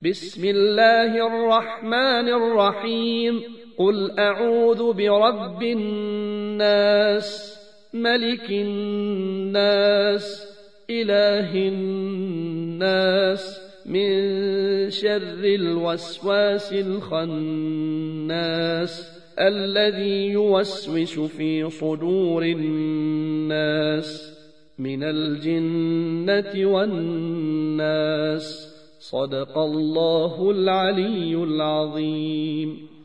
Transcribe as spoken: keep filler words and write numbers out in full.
بسم الله الرحمن الرحيم قل أعوذ برب الناس ملك الناس إله الناس من شر الوسواس الخناس الذي يوسوس في صدور الناس من الجنة والناس. صدق الله العلي العظيم.